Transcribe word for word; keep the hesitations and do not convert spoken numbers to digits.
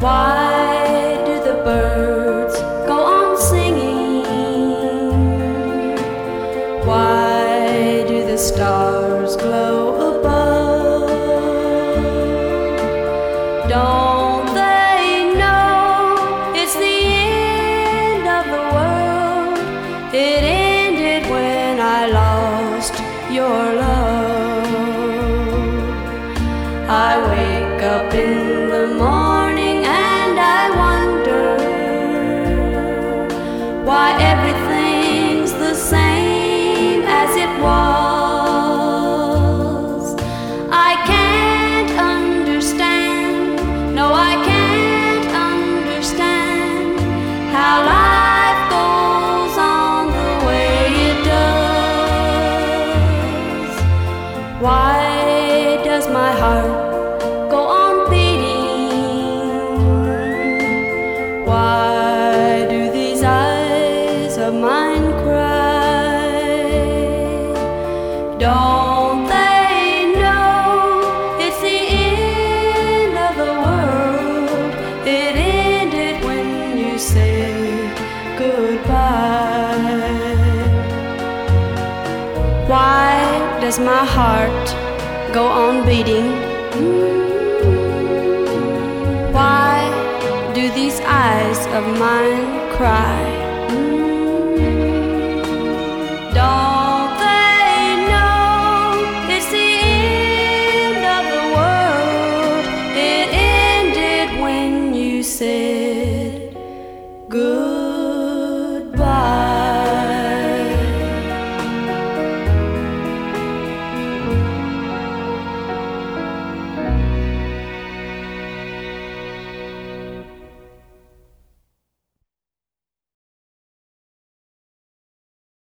Why do the birds go on singing? Why do the stars glow above? Don't they know it's the end of the world? It ended when I lost your love. I wake up in the morning and I wonder why everything's the same as it was. I can't understand, no I can't understand how life goes on the way it does. Why does my heart go on beating? Why do these eyes of mine cry? Don't they know it's the end of the world? It ended when you said goodbye. Why does my heart go on beating? Why do these eyes of mine cry? Don't they know it's the end of the world? It ended when you said goodbye.